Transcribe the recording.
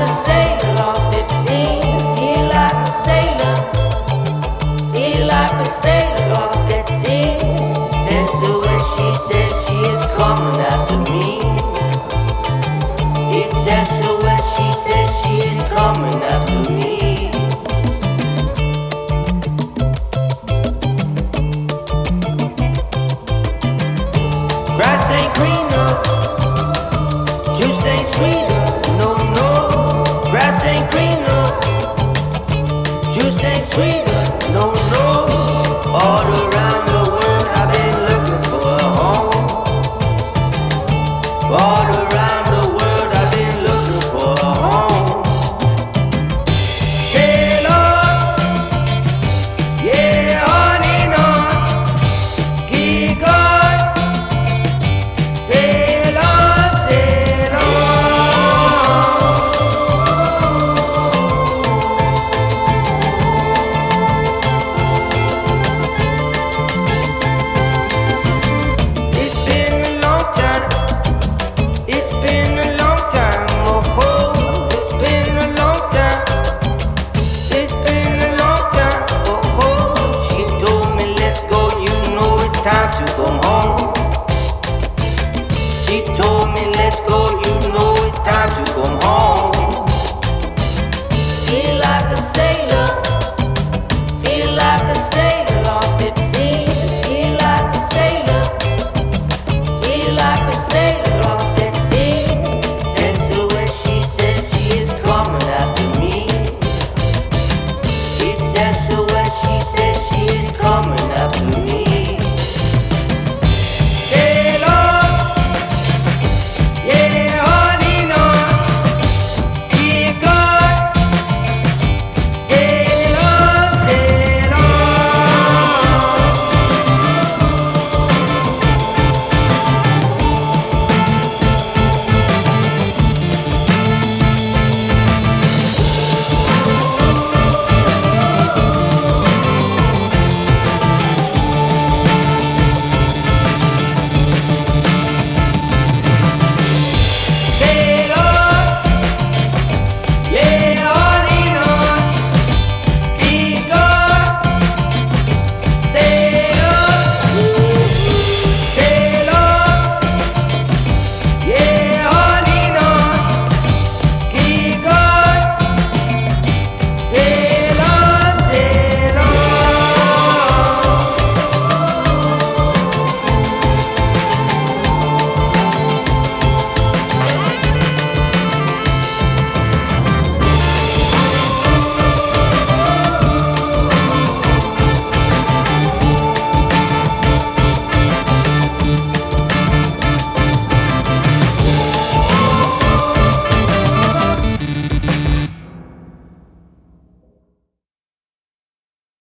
a sailor lost at sea. Feel like a sailor. Feel like a sailor lost at sea. Says so when she says she is coming after me. It says so when she says she is coming after me. Grass ain't greener, juice ain't sweeter, no, no. Grass ain't greener, juice ain't sweeter, no, no. All around the world I've been looking for a home. All around the world I've been looking for a home. Sail on, yeah, on and on. Keep going. Sail on, sail on. It's been a long time. It's been a long time. Oh, it's been a long time. It's been a long time. Oh, she told me let's go. You know it's time to come home. She told me let's go, you know it's time to come home. Feel like a sailor, feel like a sailor lost at sea. Feel like a sailor, feel like a sailor lost at sea. Says so when she says she is coming after me. It says so when she says